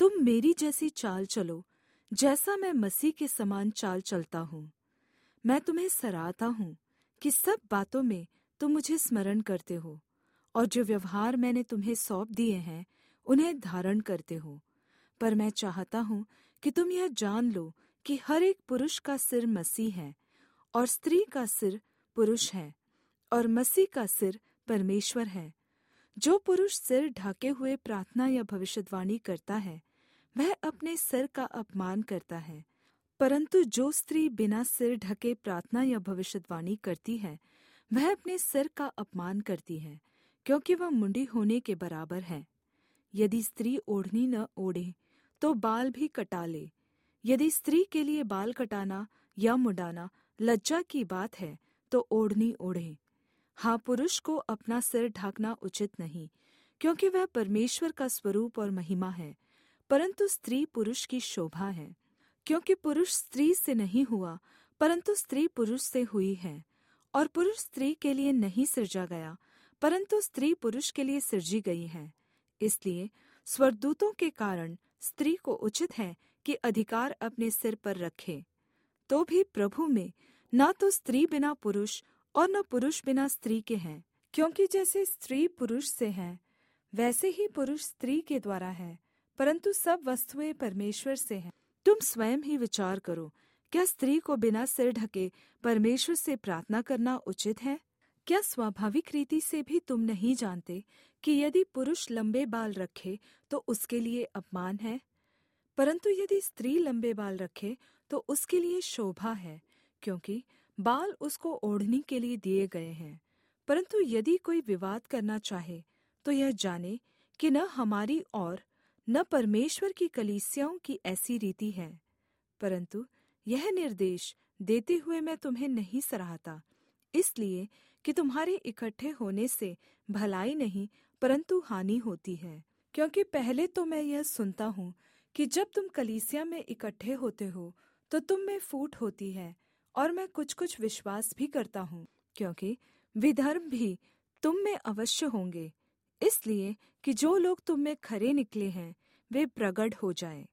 तुम मेरी जैसी चाल चलो, जैसा मैं मसीह के समान चाल चलता हूँ। मैं तुम्हें सराहता हूँ कि सब बातों में तुम मुझे स्मरण करते हो, और जो व्यवहार मैंने तुम्हें सौंप दिए हैं उन्हें धारण करते हो। पर मैं चाहता हूँ कि तुम यह जान लो कि हर एक पुरुष का सिर मसीह है, और स्त्री का सिर पुरुष है, और मसीह का सिर परमेश्वर है। जो पुरुष सिर ढके हुए प्रार्थना या भविष्यद्वाणी करता है, वह अपने सिर का अपमान करता है। परंतु जो स्त्री बिना सिर ढके प्रार्थना या भविष्यद्वाणी करती है, वह अपने सिर का अपमान करती है, क्योंकि वह मुंडी होने के बराबर है। यदि स्त्री ओढ़नी न ओढ़े तो बाल भी कटा ले। यदि स्त्री के लिए बाल कटाना या मुंडाना लज्जा की बात है, तो ओढ़नी ओढ़े। हाँ, पुरुष को अपना सिर ढाँकना उचित नहीं, क्योंकि वह परमेश्वर का स्वरूप और महिमा है, परंतु स्त्री पुरुष की शोभा है। क्योंकि पुरुष स्त्री से नहीं हुआ, परंतु स्त्री पुरुष से हुई है। और पुरुष स्त्री के लिए नहीं सिरजा गया, परंतु स्त्री पुरुष के लिए सिरजी गई है। इसलिए स्वर्गदूतों के कारण स्त्री को उचित है कि अधिकार अपने सिर पर रखे। तो भी प्रभु में न तो स्त्री बिना पुरुष और न पुरुष बिना स्त्री के हैं, क्योंकि जैसे स्त्री पुरुष से है, वैसे ही पुरुष स्त्री के द्वारा है, परंतु सब वस्तुएं परमेश्वर से हैं। तुम स्वयं ही विचार करो, क्या स्त्री को बिना सिर ढके परमेश्वर से प्रार्थना करना उचित है? क्या स्वाभाविक रीति से भी तुम नहीं जानते कि यदि पुरुष लंबे बाल रखे तो उसके लिए अपमान है, परंतु यदि स्त्री लंबे बाल रखे तो उसके लिए शोभा है, क्योंकि बाल उसको ओढ़ने के लिए दिए गए हैं। परंतु यदि कोई विवाद करना चाहे तो यह जाने कि न हमारी और न परमेश्वर की कलीसियाओं की ऐसी रीति है। परंतु यह निर्देश देते हुए मैं तुम्हें नहीं सराहता, इसलिए कि तुम्हारे इकट्ठे होने से भलाई नहीं परंतु हानि होती है। क्योंकि पहले तो मैं यह सुनता हूँ कि जब तुम कलीसिया में इकट्ठे होते हो तो तुम में फूट होती है, और मैं कुछ कुछ विश्वास भी करता हूँ, क्योंकि विधर्म भी तुम में अवश्य होंगे, इसलिए कि जो लोग तुम में खरे निकले हैं वे प्रगट हो जाएं।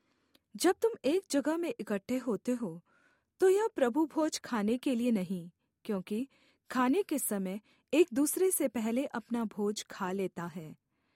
जब तुम एक जगह में इकट्ठे होते हो तो यह प्रभु भोज खाने के लिए नहीं, क्योंकि खाने के समय एक दूसरे से पहले अपना भोज खा लेता है।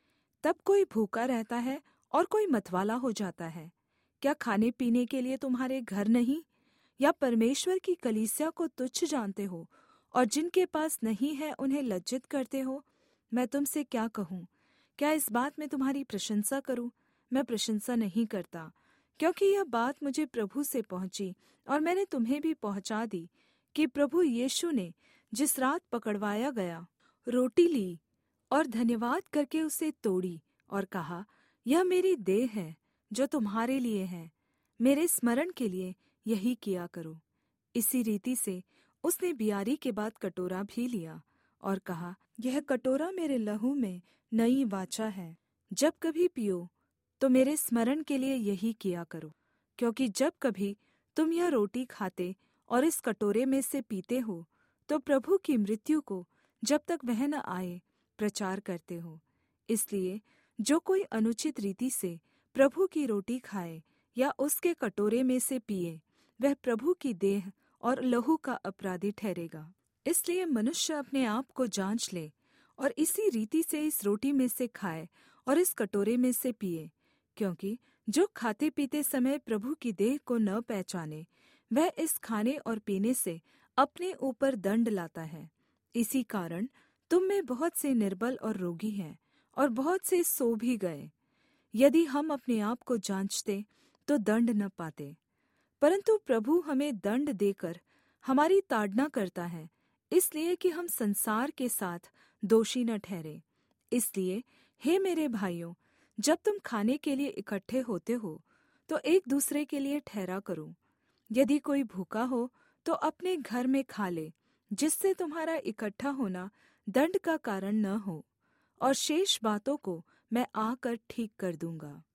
तब कोई भूखा रहता है और कोई मतवाला हो जाता है। क्या खाने पीने के लिए तुम्हारे घर नहीं? या परमेश्वर की कलीसिया को तुच्छ जानते हो, और जिनके पास नहीं है उन्हें लज्जित करते हो? मैं तुमसे क्या कहूँ? क्या इस बात में तुम्हारी प्रशंसा करूँ? मैं प्रशंसा नहीं करता, क्योंकि यह बात मुझे प्रभु से पहुँची और मैंने तुम्हें भी पहुँचा दी कि प्रभु यीशु ने जिस रात पकड़वाया गया, रोटी ली और धन्यवाद करके उसे तोड़ी और कहा, यह मेरी देह है जो तुम्हारे लिए है, मेरे स्मरण के लिए यही किया करो। इसी रीति से उसने बियारी के बाद कटोरा भी लिया और कहा, यह कटोरा मेरे लहू में नई वाचा है। जब कभी पियो तो मेरे स्मरण के लिए यही किया करो। क्योंकि जब कभी तुम यह रोटी खाते और इस कटोरे में से पीते हो तो प्रभु की मृत्यु को जब तक वह न आए प्रचार करते हो। इसलिए जो कोई अनुचित रीति से प्रभु की रोटी खाए या उसके कटोरे में से पिए, वह प्रभु की देह और लहू का अपराधी ठहरेगा। इसलिए मनुष्य अपने आप को जांच ले और इसी रीति से इस रोटी में से खाए और इस कटोरे में से पिए। क्योंकि जो खाते पीते समय प्रभु की देह को न पहचाने, वह इस खाने और पीने से अपने ऊपर दंड लाता है। इसी कारण तुम में बहुत से निर्बल और रोगी हैं और बहुत से सो भी गए। यदि हम अपने आप को जांचते तो दंड न पाते, परंतु प्रभु हमें दंड देकर हमारी ताड़ना करता है, इसलिए कि हम संसार के साथ दोषी न ठहरे। इसलिए हे मेरे भाइयों, जब तुम खाने के लिए इकट्ठे होते हो तो एक दूसरे के लिए ठहरा करो। यदि कोई भूखा हो तो अपने घर में खा ले, जिससे तुम्हारा इकट्ठा होना दंड का कारण न हो, और शेष बातों को मैं आकर ठीक कर दूंगा।